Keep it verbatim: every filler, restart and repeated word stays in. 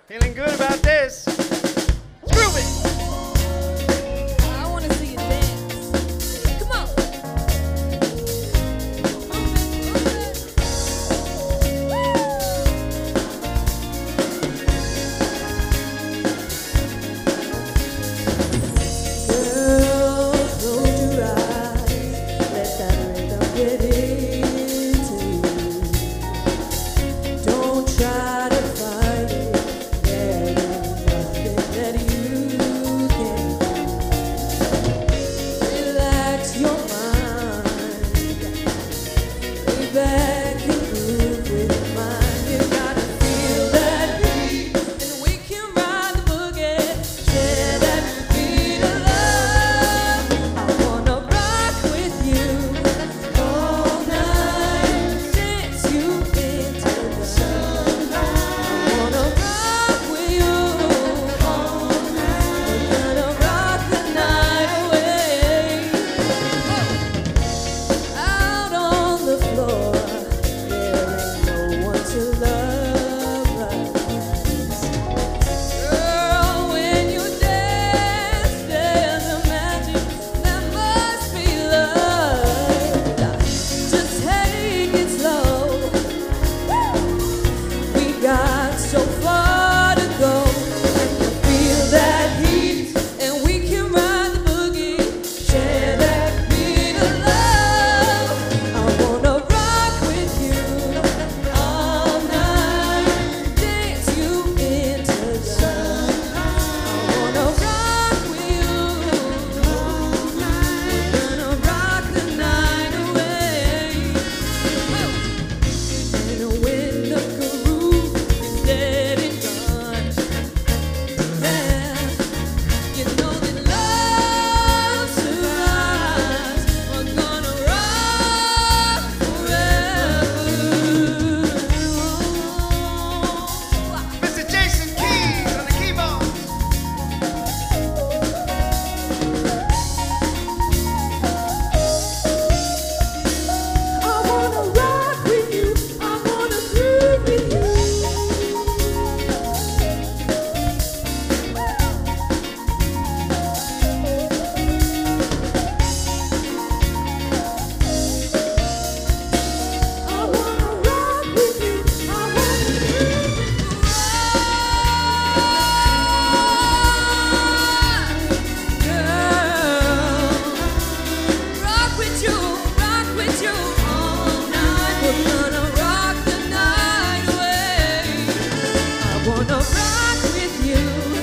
Feeling good about this. Groove it. I want to see you dance. Come on. Girl, close your eyes. Let that rhythm get into you. Don't try to fight it. There ain't nothing that you can do. Relax your mind. Lay back and groove with mine. You gotta feel that beat, and we can ride the boogie. Share that beat of love. I wanna rock with you all night. Dance you into the sunlight. I wanna rock with you all night. We're gonna rock the night away. Out on the floor, there ain't no one to love like this. Girl, when you dance, there's a magic that must be loved. Just take it slow. We got so far to go. I can feel that heat, and we can ride the boogie. Share that beat of love. I wanna rock with you all night. Dance you into the sunlight. I wanna rock with you all night. We're gonna rock the night away. And when the groove is dead and gone, yeah, you know that love survives. We're gonna rock forever. Mister Jason Keys on the keyboard. I wanna rock with you. I wanna groove with you. I wanna rock with you. I wanna groove with you. Girl, rock with you, rock with you all night. We're gonna rock the night away. I wanna rock with you.